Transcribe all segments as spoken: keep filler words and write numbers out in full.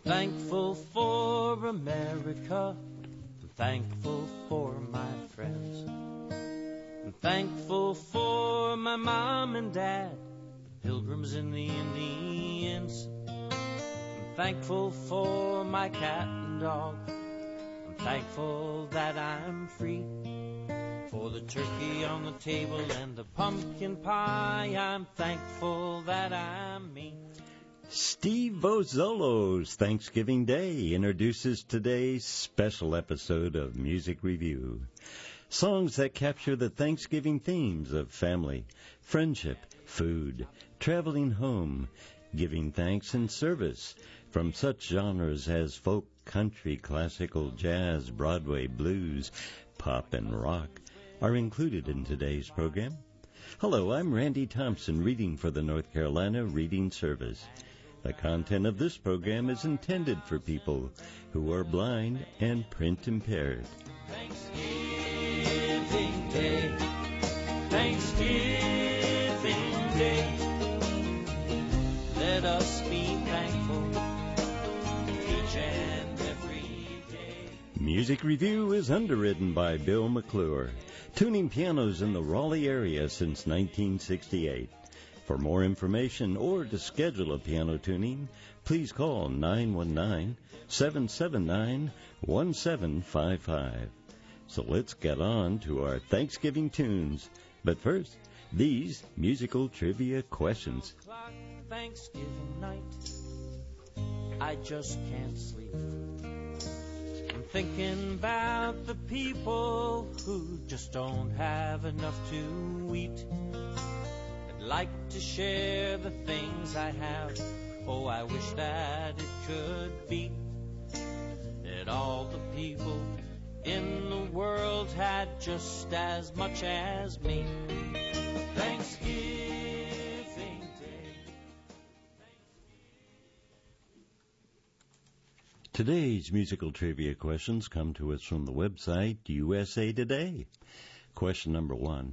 thankful for America. I'm thankful for my friends. I'm thankful for my mom and dad, the Pilgrims and the Indians. I'm thankful for my cat and dog. I'm thankful that I'm free. For the turkey on the table and the pumpkin pie, I'm thankful that I'm me. Steve Bozzolo's Thanksgiving Day introduces today's special episode of Music Review. Songs that capture the Thanksgiving themes of family, friendship, food, traveling home, giving thanks and service, from such genres as folk, country, classical, jazz, Broadway, blues, pop, and rock are included in today's program. Hello, I'm Randy Thompson, reading for the North Carolina Reading Service. The content of this program is intended for people who are blind and print impaired. Thanksgiving Day, Thanksgiving Day, let us be thankful each and every day. Music Review is underwritten by Bill McClure, tuning pianos in the Raleigh area since nineteen sixty-eight. For more information or to schedule a piano tuning, please call nine one nine, seven seven nine, one seven five five. So let's get on to our Thanksgiving tunes. But first, these musical trivia questions. Thanksgiving night, I just can't sleep. I'm thinking about the people who just don't have enough to eat. I'd like to share the things I have. Oh, I wish that it could be that all the people in the world had just as much as me. Thanksgiving Day. Today's musical trivia questions come to us from the website U S A Today. Question number one.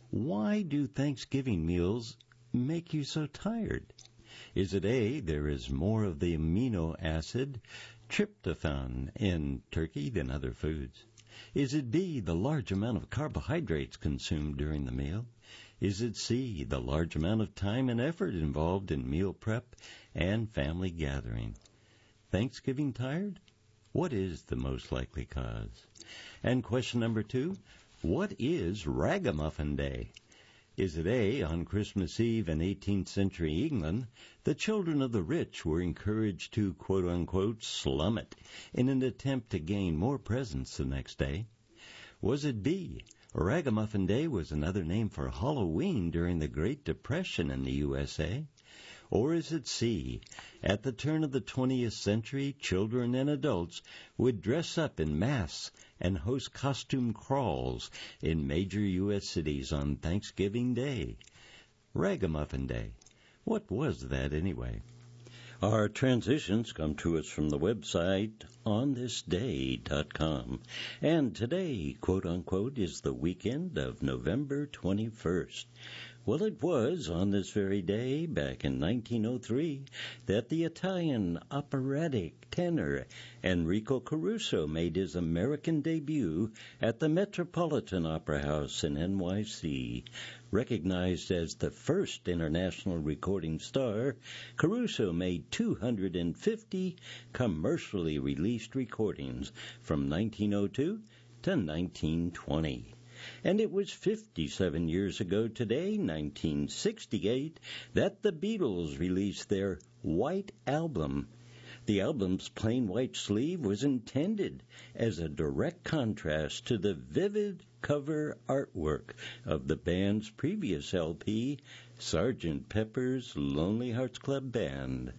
Why do Thanksgiving meals make you so tired? Is it A, there is more of the amino acid tryptophan in turkey than other foods? Is it B, the large amount of carbohydrates consumed during the meal? Is it C, the large amount of time and effort involved in meal prep and family gathering? Thanksgiving tired? What is the most likely cause? And question number two, what is Ragamuffin Day? Is it A, on Christmas Eve in eighteenth century England, the children of the rich were encouraged to, quote-unquote, slum it in an attempt to gain more presents the next day? Was it B, Ragamuffin Day was another name for Halloween during the Great Depression in the U S A? Or is it C, at the turn of the twentieth century, children and adults would dress up in masks and host costume crawls in major U S cities on Thanksgiving Day? Ragamuffin Day. What was that anyway? Our transitions come to us from the website on this day dot com. And today, quote-unquote, is the weekend of November twenty-first. Well, it was on this very day, back in nineteen oh three, that the Italian operatic tenor Enrico Caruso made his American debut at the Metropolitan Opera House in N Y C. Recognized as the first international recording star, Caruso made two hundred fifty commercially released recordings from nineteen oh two to nineteen twenty. And it was fifty-seven years ago today, nineteen sixty-eight, that the Beatles released their White Album. The album's plain white sleeve was intended as a direct contrast to the vivid cover artwork of the band's previous L P, Sergeant Pepper's Lonely Hearts Club Band.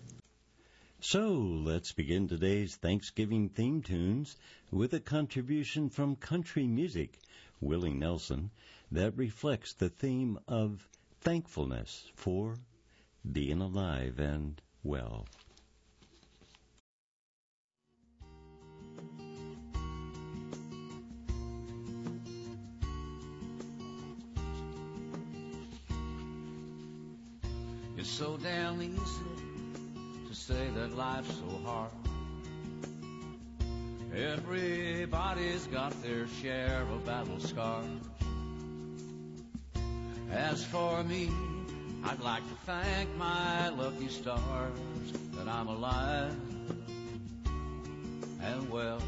So, let's begin today's Thanksgiving theme tunes with a contribution from country music, Willie Nelson, that reflects the theme of thankfulness for being alive and well. It's so damn easy to say that life's so hard. Everybody's got their share of battle scars. As for me, I'd like to thank my lucky stars that I'm alive and well.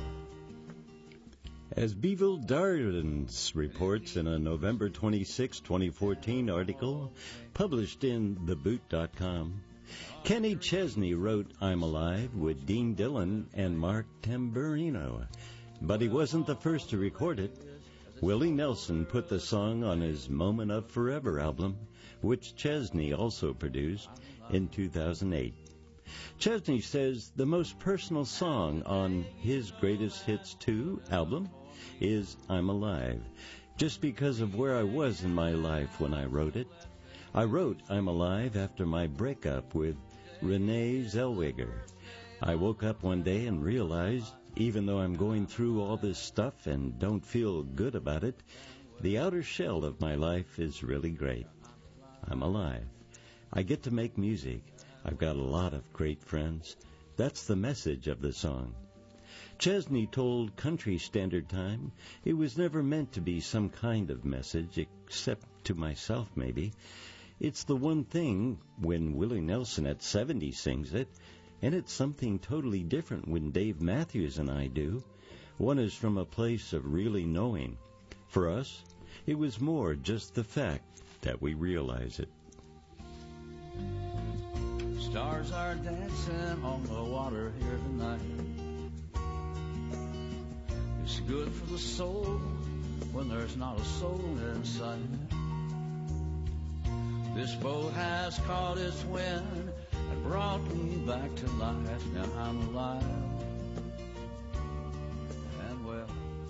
As Beeville Darden reports in a November twenty-sixth, twenty fourteen article published in the boot dot com, Kenny Chesney wrote I'm Alive with Dean Dillon and Mark Tamburino, but he wasn't the first to record it. Willie Nelson put the song on his Moment of Forever album, which Chesney also produced in two thousand eight. Chesney says the most personal song on his Greatest Hits two album is I'm Alive, just because of where I was in my life when I wrote it. I wrote I'm Alive after my breakup with Renee Zellweger. I woke up one day and realized, even though I'm going through all this stuff and don't feel good about it, the outer shell of my life is really great. I'm alive. I get to make music. I've got a lot of great friends. That's the message of the song. Chesney told Country Standard Time it was never meant to be some kind of message, except to myself maybe. It's the one thing when Willie Nelson at seventy sings it, and it's something totally different when Dave Matthews and I do. One is from a place of really knowing. For us, it was more just the fact that we realize it. Stars are dancing on the water here tonight. It's good for the soul when there's not a soul in sight. This boat has caught its wind and brought me back to life. Now I'm alive and well.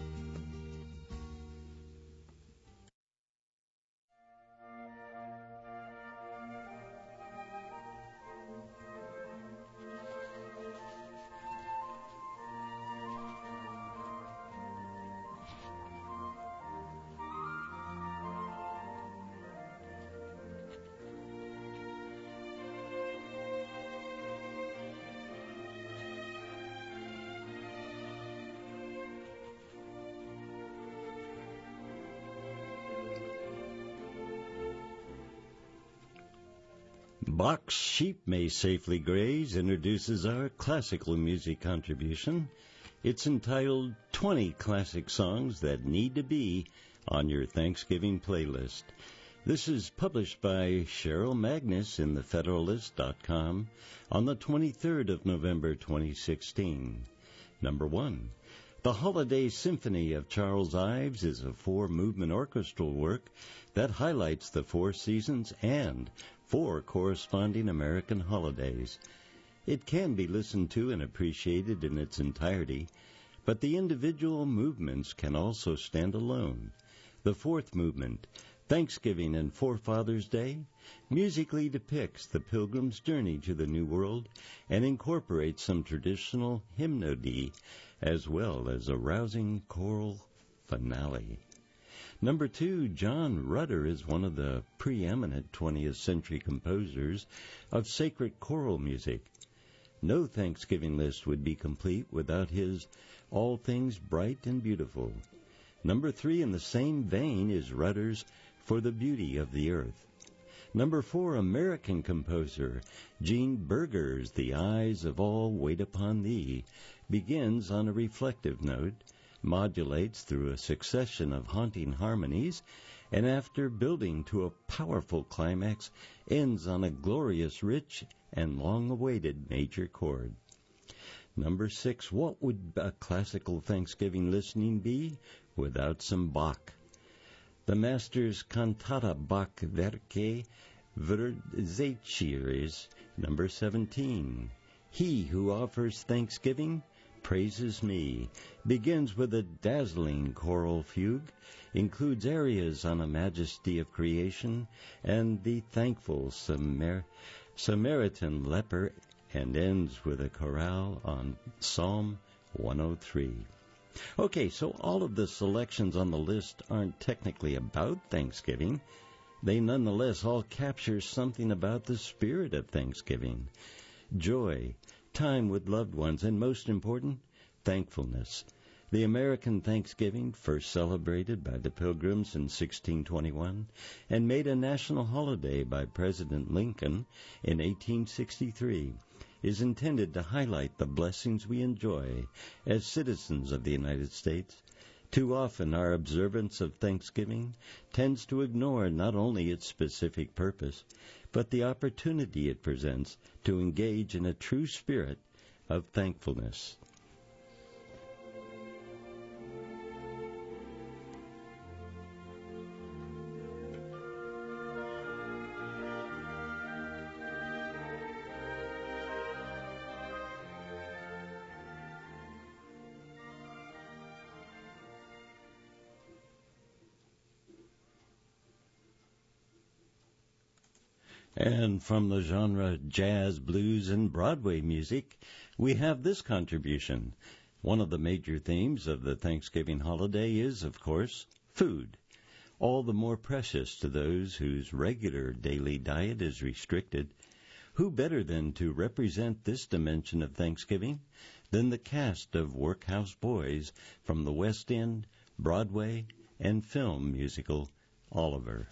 Bach's Sheep May Safely Graze introduces our classical music contribution. It's entitled twenty Classic Songs That Need to Be on Your Thanksgiving Playlist. This is published by Cheryl Magnus in the Federalist dot com on the twenty-third of November twenty sixteen. Number one. The Holiday Symphony of Charles Ives is a four-movement orchestral work that highlights the four seasons and four corresponding American holidays. It can be listened to and appreciated in its entirety, but the individual movements can also stand alone. The fourth movement, Thanksgiving and Forefathers' Day, musically depicts the Pilgrim's journey to the New World and incorporates some traditional hymnody as well as a rousing choral finale. Number two, John Rutter is one of the preeminent twentieth century composers of sacred choral music. No Thanksgiving list would be complete without his All Things Bright and Beautiful. Number three, in the same vein, is Rutter's For the Beauty of the Earth. Number four, American composer Gene Berger's The Eyes of All Wait Upon Thee begins on a reflective note, modulates through a succession of haunting harmonies, and after building to a powerful climax, ends on a glorious, rich, and long-awaited major chord. Number six, what would a classical Thanksgiving listening be without some Bach? The Master's Cantata Bach Werke Verzeichnir is number seventeen. He who offers thanksgiving praises me, begins with a dazzling choral fugue, includes arias on a majesty of creation, and the thankful Samar- Samaritan leper, and ends with a chorale on Psalm one oh three. Okay, so all of the selections on the list aren't technically about Thanksgiving. They nonetheless all capture something about the spirit of Thanksgiving. Joy, time with loved ones, and most important, thankfulness. The American Thanksgiving, first celebrated by the Pilgrims in sixteen twenty-one and made a national holiday by President Lincoln in eighteen sixty-three, is intended to highlight the blessings we enjoy as citizens of the United States. Too often our observance of Thanksgiving tends to ignore not only its specific purpose, but the opportunity it presents to engage in a true spirit of thankfulness. And from the genre jazz, blues, and Broadway music, we have this contribution. One of the major themes of the Thanksgiving holiday is, of course, food, all the more precious to those whose regular daily diet is restricted. Who better than to represent this dimension of Thanksgiving than the cast of Workhouse Boys from the West End, Broadway, and film musical Oliver.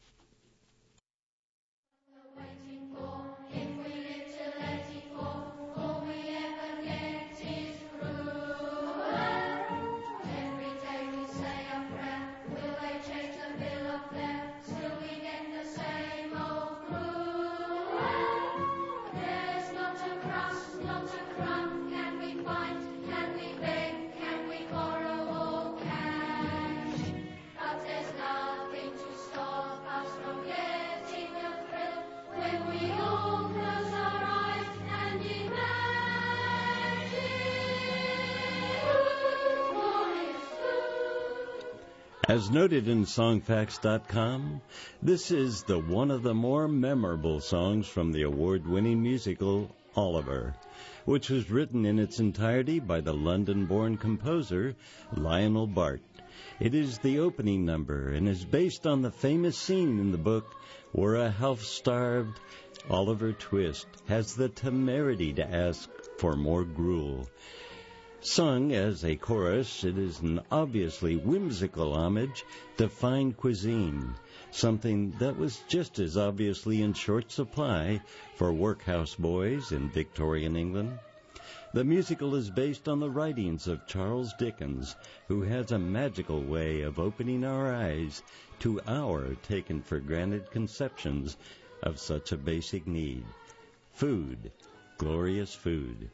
As noted in songfacts dot com, this is the one of the more memorable songs from the award-winning musical Oliver, which was written in its entirety by the London-born composer Lionel Bart. It is the opening number and is based on the famous scene in the book where a half-starved Oliver Twist has the temerity to ask for more gruel. Sung as a chorus, it is an obviously whimsical homage to fine cuisine, something that was just as obviously in short supply for workhouse boys in Victorian England. The musical is based on the writings of Charles Dickens, who has a magical way of opening our eyes to our taken-for-granted conceptions of such a basic need. Food, glorious food.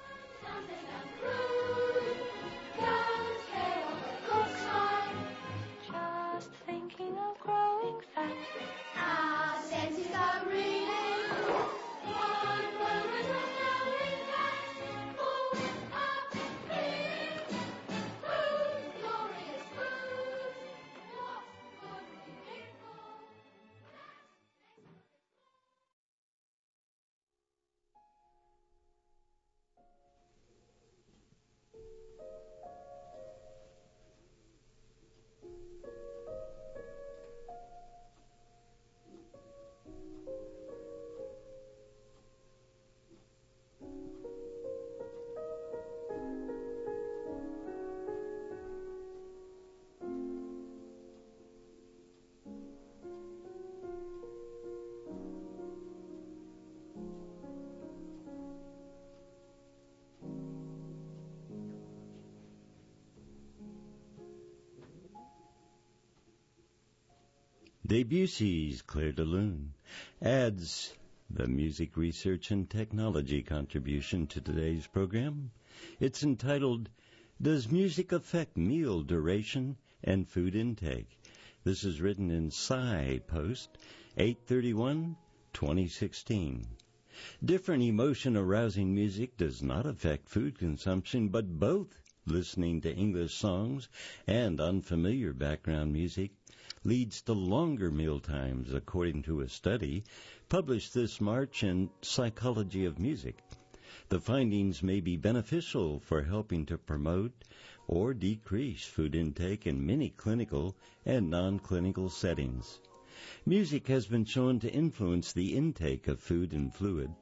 Debussy's Clair de Lune adds the music research and technology contribution to today's program. It's entitled, Does Music Affect Meal Duration and Food Intake? This is written in Psy Post, eight thirty-one twenty sixteen. Different emotion-arousing music does not affect food consumption, but both listening to English songs and unfamiliar background music leads to longer meal times, according to a study published this March in Psychology of Music. The findings may be beneficial for helping to promote or decrease food intake in many clinical and non-clinical settings. Music has been shown to influence the intake of food and fluid.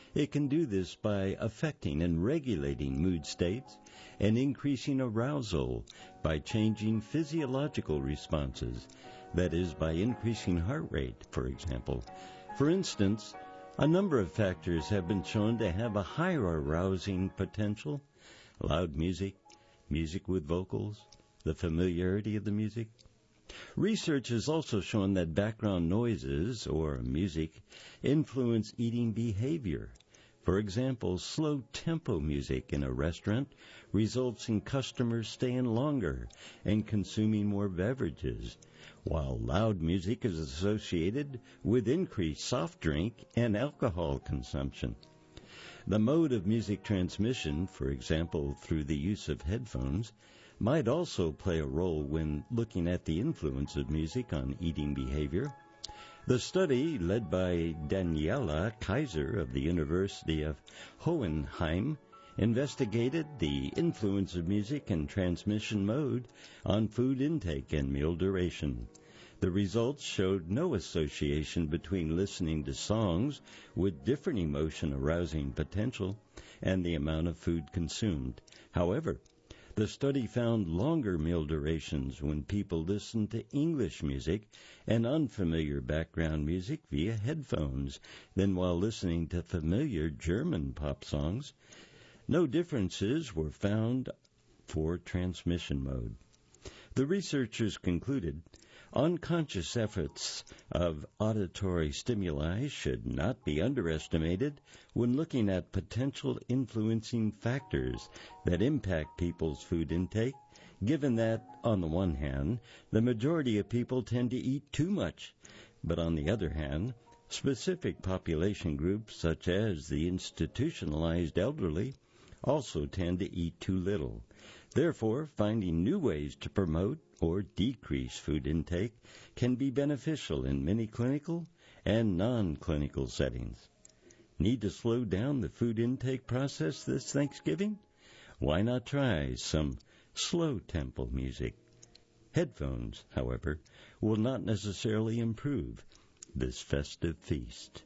It can do this by affecting and regulating mood states and increasing arousal by changing physiological responses, that is, by increasing heart rate, for example. For instance, a number of factors have been shown to have a higher arousing potential: loud music, music with vocals, the familiarity of the music. Research has also shown that background noises, or music, influence eating behavior. For example, slow-tempo music in a restaurant results in customers staying longer and consuming more beverages, while loud music is associated with increased soft drink and alcohol consumption. The mode of music transmission, for example, through the use of headphones, might also play a role when looking at the influence of music on eating behavior. The study, led by Daniela Kaiser of the University of Hohenheim, investigated the influence of music and transmission mode on food intake and meal duration. The results showed no association between listening to songs with different emotion-arousing potential and the amount of food consumed. However, the study found longer meal durations when people listened to English music and unfamiliar background music via headphones than while listening to familiar German pop songs. No differences were found for transmission mode. The researchers concluded unconscious efforts of auditory stimuli should not be underestimated when looking at potential influencing factors that impact people's food intake, given that, on the one hand, the majority of people tend to eat too much, but on the other hand, specific population groups, such as the institutionalized elderly, also tend to eat too little. Therefore, finding new ways to promote or decrease food intake can be beneficial in many clinical and non-clinical settings. Need to slow down the food intake process this Thanksgiving? Why not try some slow-tempo music? Headphones, however, will not necessarily improve this festive feast.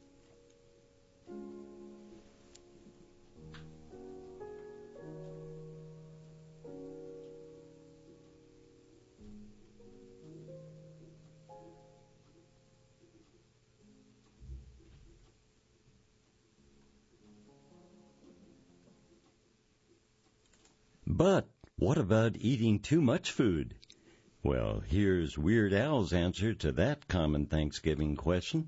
But what about eating too much food? Well, here's Weird Al's answer to that common Thanksgiving question.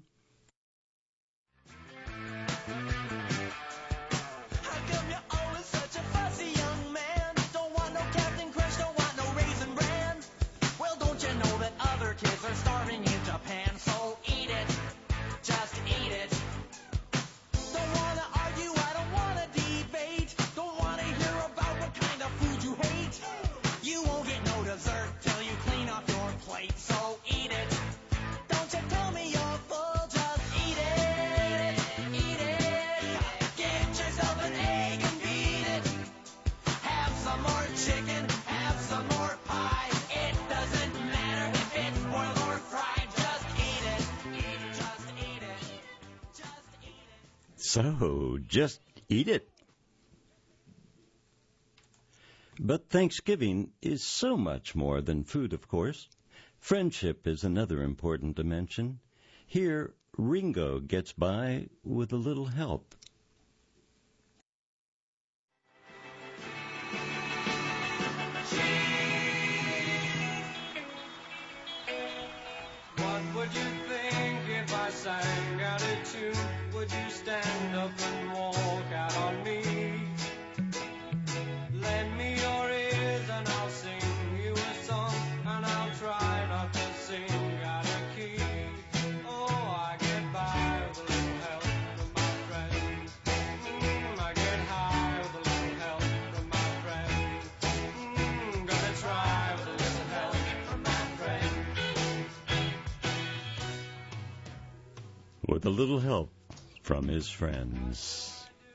So, just eat it. But Thanksgiving is so much more than food, of course. Friendship is another important dimension. Here, Ringo gets by with a little help. What would you think if I sang out a tune? Would you stand up and walk out on me? Lend me your ears and I'll sing you a song, and I'll try not to sing out of key. Oh, I get by with a little help from my friends. Mm, I get high with a little help from my friends. Mm, gonna try with a little help from my friends. With a little help from his friends.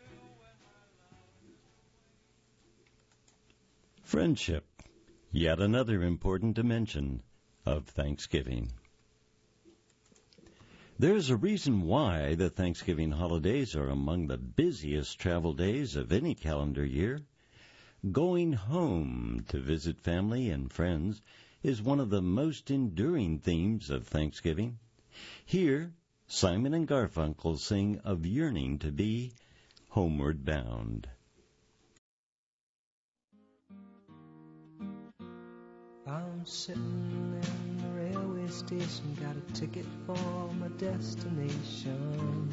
Friendship, yet another important dimension of Thanksgiving. There's a reason why the Thanksgiving holidays are among the busiest travel days of any calendar year. Going home to visit family and friends is one of the most enduring themes of Thanksgiving. Here, Simon and Garfunkel sing of yearning to be homeward bound. I'm sitting in the railway station, got a ticket for my destination.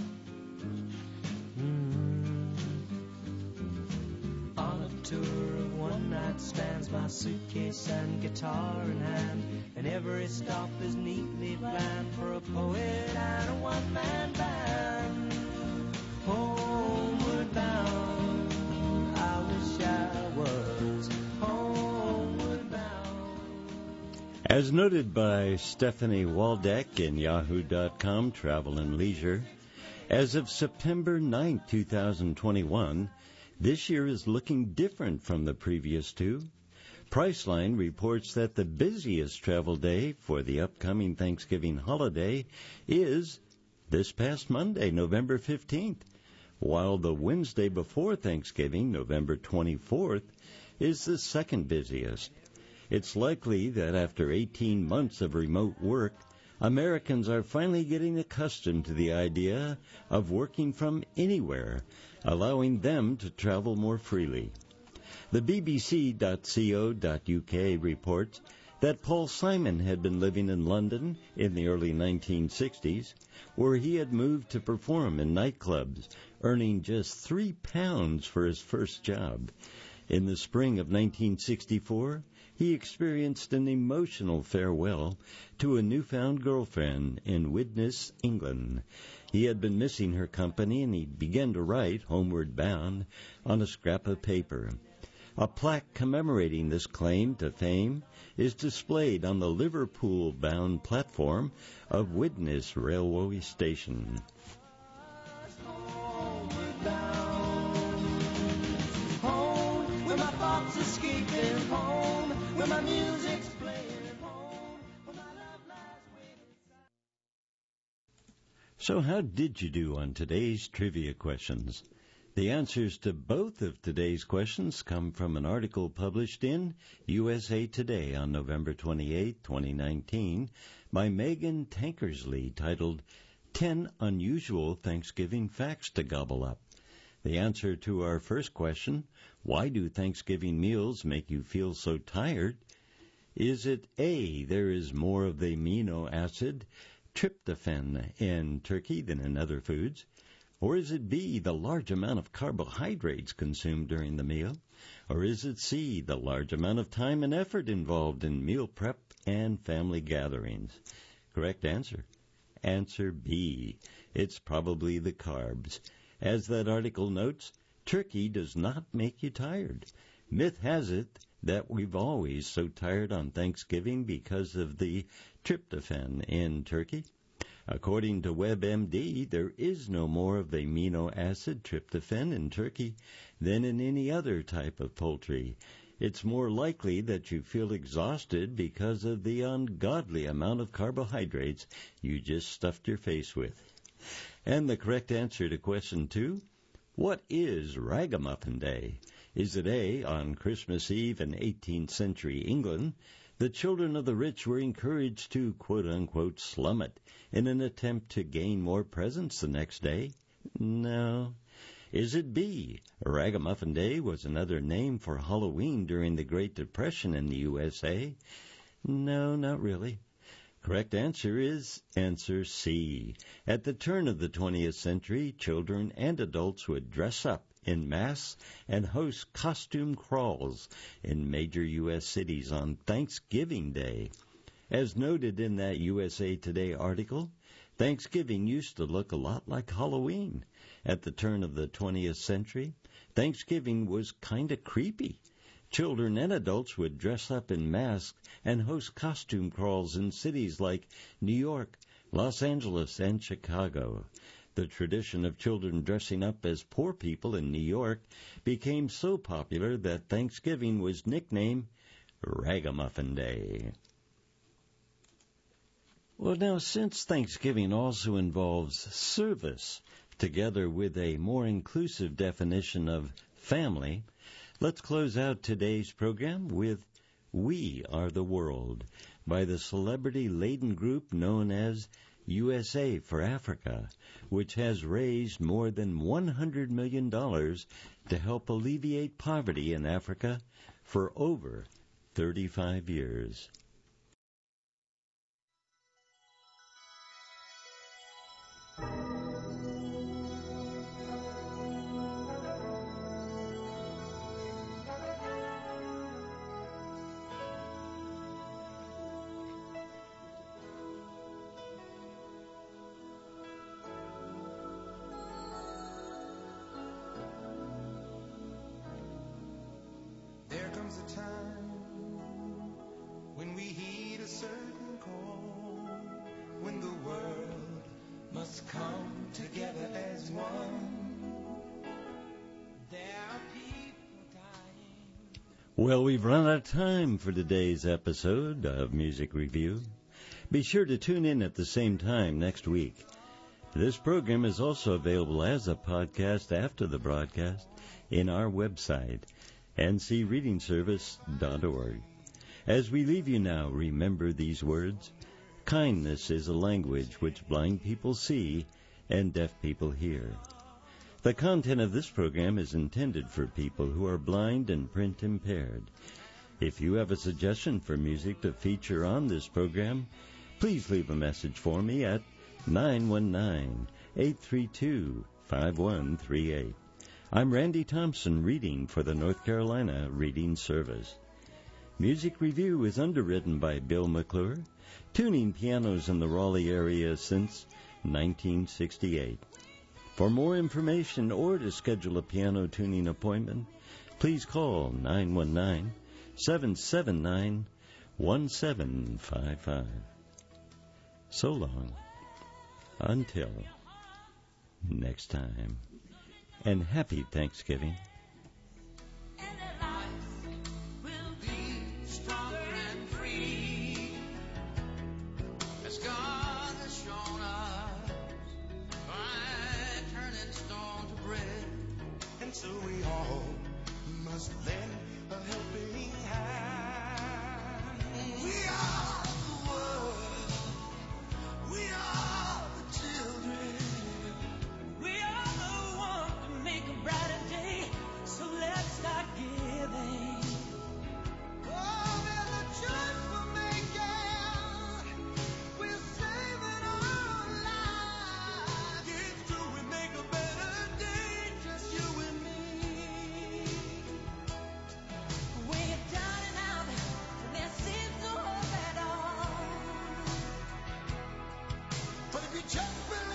Mm. On a tour of one-night stands, my suitcase and guitar in hand, and every stop is neatly planned for a poet and a one-man band. Homeward bound, I wish I was homeward bound. As noted by Stephanie Waldeck in Yahoo dot com Travel and Leisure, as of September ninth, twenty twenty-one, this year is looking different from the previous two. Priceline reports that the busiest travel day for the upcoming Thanksgiving holiday is this past Monday, November fifteenth, while the Wednesday before Thanksgiving, November twenty-fourth, is the second busiest. It's likely that after eighteen months of remote work, Americans are finally getting accustomed to the idea of working from anywhere, allowing them to travel more freely. The B B C dot co dot U K reports that Paul Simon had been living in London in the early nineteen sixties, where he had moved to perform in nightclubs, earning just three pounds for his first job. In the spring of nineteen sixty-four, he experienced an emotional farewell to a newfound girlfriend in Widnes, England. He had been missing her company, and he began to write, homeward bound, on a scrap of paper. A plaque commemorating this claim to fame is displayed on the Liverpool-bound platform of Widnes Railway Station. Homeward bound, home where my thoughts escaping, home where my music's playing, home where my love lies waiting. So how did you do on today's trivia questions? The answers to both of today's questions come from an article published in U S A Today on November twenty-eighth, twenty nineteen, by Megan Tankersley, titled ten Unusual Thanksgiving Facts to Gobble Up. The answer to our first question, why do Thanksgiving meals make you feel so tired? Is it A, there is more of the amino acid tryptophan in turkey than in other foods? Or is it B, the large amount of carbohydrates consumed during the meal? Or is it C, the large amount of time and effort involved in meal prep and family gatherings? Correct answer. Answer B. It's probably the carbs. As that article notes, turkey does not make you tired. Myth has it that we've always so tired on Thanksgiving because of the tryptophan in turkey. According to WebMD, there is no more of the amino acid tryptophan in turkey than in any other type of poultry. It's more likely that you feel exhausted because of the ungodly amount of carbohydrates you just stuffed your face with. And the correct answer to question two, what is Ragamuffin Day? Is it A, on Christmas Eve in eighteenth century England, the children of the rich were encouraged to, quote-unquote, slum it in an attempt to gain more presents the next day? No. Is it B, Ragamuffin Day was another name for Halloween during the Great Depression in the U S A? No, not really. Correct answer is answer C. At the turn of the twentieth century, children and adults would dress up in mass and host costume crawls in major U S cities on Thanksgiving Day. As noted in that U S A Today article, Thanksgiving used to look a lot like Halloween. At the turn of the twentieth century, Thanksgiving was kind of creepy. Children and adults would dress up in masks and host costume crawls in cities like New York, Los Angeles, and Chicago. The tradition of children dressing up as poor people in New York became so popular that Thanksgiving was nicknamed Ragamuffin Day. Well, now, since Thanksgiving also involves service, together with a more inclusive definition of family, let's close out today's program with We Are the World by the celebrity-laden group known as U S A for Africa, which has raised more than one hundred million dollars to help alleviate poverty in Africa for over thirty-five years. There comes a time when we heed a certain call, when the world must come together as one. There are people dying. Well, we've run out of time for today's episode of Music Review. Be sure to tune in at the same time next week. This program is also available as a podcast after the broadcast in our website, n c reading service dot org. As we leave you now, remember these words. Kindness is a language which blind people see and deaf people hear. The content of this program is intended for people who are blind and print impaired. If you have a suggestion for music to feature on this program, please leave a message for me at nine one nine, eight three two, five one three eight. I'm Randy Thompson, reading for the North Carolina Reading Service. Music Review is underwritten by Bill McClure, tuning pianos in the Raleigh area since nineteen sixty-eight. For more information or to schedule a piano tuning appointment, please call nine one nine, seven seven nine, one seven five five. So long. Until next time. And happy Thanksgiving. And their lives will be stronger and free, as God has shown us by turning stone to bread. And so we all must lend a helping hand. We are the world. We are the children. We are the one to make a brighter day. So let's start giving. Oh, there's a choice we're making. We're saving our lives. It's true, we make a better day, just you and me. When you're down and out, and there seems no hope at all. But if you just believe